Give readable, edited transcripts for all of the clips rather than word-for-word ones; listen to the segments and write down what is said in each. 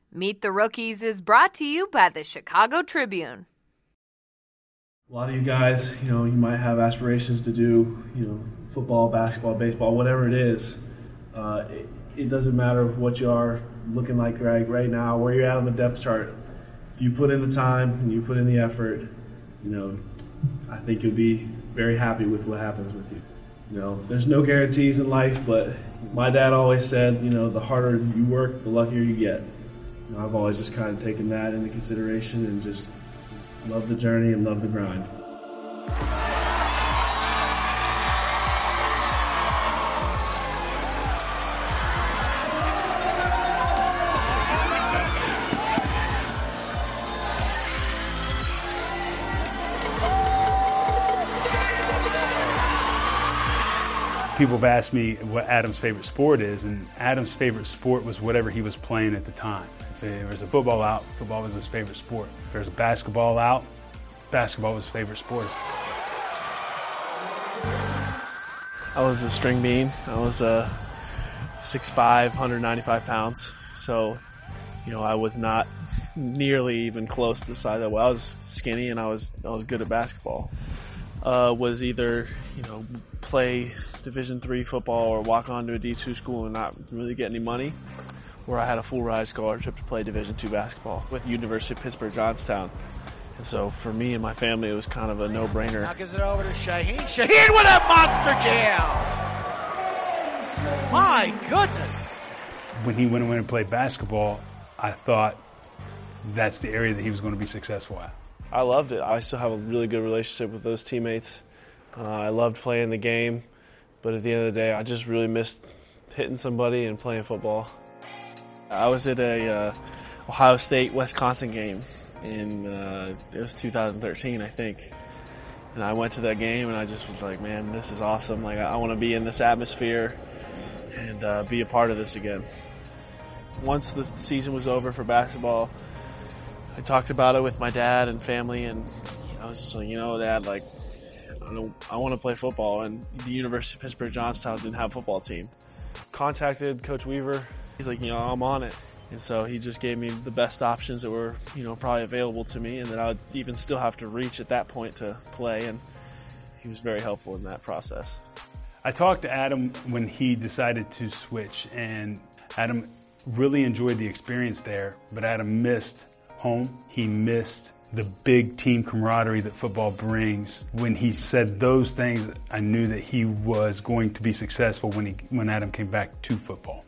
Meet the Rookies is brought to you by the Chicago Tribune. A lot of you guys, you might have aspirations to do, football, basketball, baseball, whatever it is. It doesn't matter what you are looking like right now, where you're at on the depth chart. If you put in the time and you put in the effort, I think you'll be very happy with what happens with you. There's no guarantees in life, but my dad always said, the harder you work, the luckier you get. I've always just kind of taken that into consideration and just love the journey and love the grind. People have asked me what Adam's favorite sport is, and Adam's favorite sport was whatever he was playing at the time. If there was a football out, football was his favorite sport. If there was a basketball out, basketball was his favorite sport. I was a string bean. I was 6'5", 195 pounds. So, I was not nearly even close to the size I was. I was skinny and I was good at basketball. Was either, play Division III football or walk on to a D2 school and not really get any money, or I had a full ride scholarship to play Division II basketball with University of Pittsburgh Johnstown. And so for me and my family, it was kind of a no-brainer. Now gives it over to Shaheen. Shaheen with a monster jam! My goodness! When he went and played basketball, I thought that's the area that he was going to be successful at. I loved it. I still have a really good relationship with those teammates. I loved playing the game, but at the end of the day, I just really missed hitting somebody and playing football. I was at a Ohio State-Wisconsin game in it was 2013, I think. And I went to that game and I just was like, man, this is awesome. Like, I want to be in this atmosphere and be a part of this again. Once the season was over for basketball, I talked about it with my dad and family, and I was just like, Dad, like, I want to play football, and the University of Pittsburgh Johnstown didn't have a football team. Contacted Coach Weaver. He's like, I'm on it. And so he just gave me the best options that were, probably available to me, and that I would even still have to reach at that point to play, and he was very helpful in that process. I talked to Adam when he decided to switch, and Adam really enjoyed the experience there, but Adam missed home. He missed the big team camaraderie that football brings. When he said those things, I knew that he was going to be successful when Adam came back to football.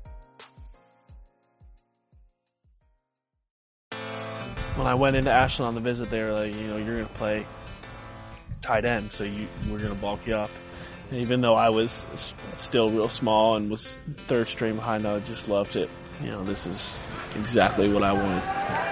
When I went into Ashland on the visit, they were like, you're going to play tight end, so we're going to bulk you up. And even though I was still real small and was third string behind, I just loved it. This is exactly what I wanted.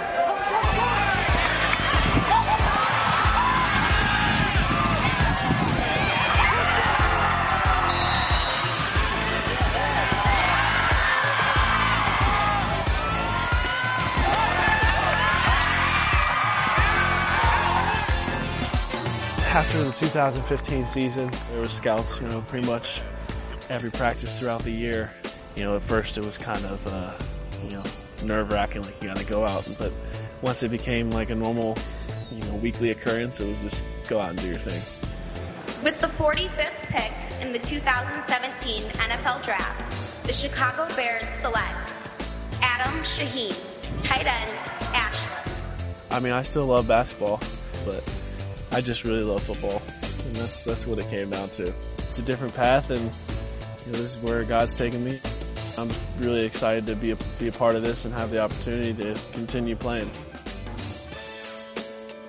After the 2015 season, there were scouts, pretty much every practice throughout the year. At first it was kind of, nerve-wracking, like you gotta go out. But once it became like a normal, weekly occurrence, it was just go out and do your thing. With the 45th pick in the 2017 NFL Draft, the Chicago Bears select Adam Shaheen, tight end, Ashland. I still love basketball, but I just really love football, and that's what it came down to. It's a different path, and this is where God's taken me. I'm really excited to be a part of this and have the opportunity to continue playing.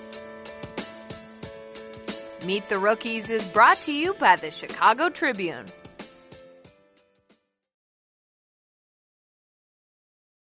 Meet the Rookies is brought to you by the Chicago Tribune.